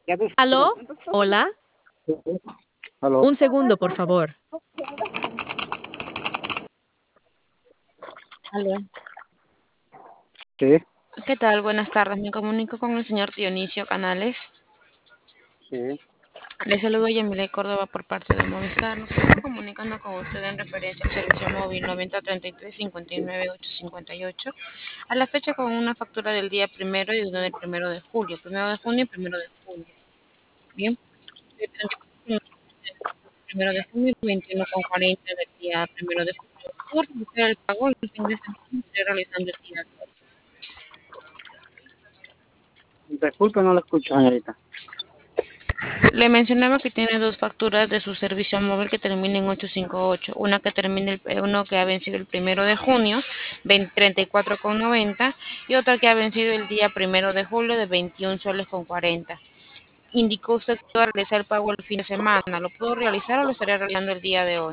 ¿Aló? Hola. Aló. Un segundo, por favor. Aló. Sí, ¿Qué tal? Buenas tardes. Me comunico con el señor Dionisio Canales. sí. Le saludo Yamile Córdoba por parte de Movistar. Nos estamos comunicando con usted en referencia al servicio móvil 9033-59858. A la fecha con una factura del día primero y una del primero de julio. Primero de junio y primero de julio. Bien. El 34 primero de junio y 21,40 del día primero de julio. Por realizar el pago el fin de semana estaré realizando el día. Disculpe, no lo escucho, señorita. Le mencionaba que tiene dos facturas de su servicio móvil que termina en 858. Una que termina uno que ha vencido el primero de junio, 34,90, y otra que ha vencido el día primero de julio de 21 soles con 40. Indicó usted que va a realizar el pago el fin de semana. ¿Lo puedo realizar o lo estaría realizando el día de hoy?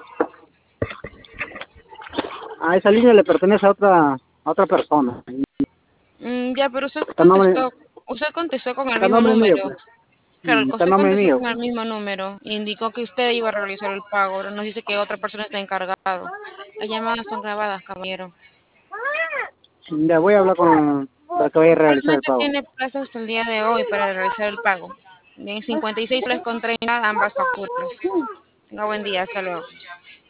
A esa línea le pertenece a otra persona. Ya, pero Está a nombre, usted contestó con el está a mismo nombre mío, número. pues. Claro, Está a usted nombre contestó mío, con el pues. mismo número. Indicó que usted iba a realizar el pago. Ahora nos dice que otra persona está encargado. Las llamadas son grabadas, caballero. Ya voy a hablar para que vaya a realizar el Solamente pago. tiene plazo hasta el día de hoy para realizar el pago. Bien, 56 soles con 30 ambas facturas. Tenga buen día, hasta luego.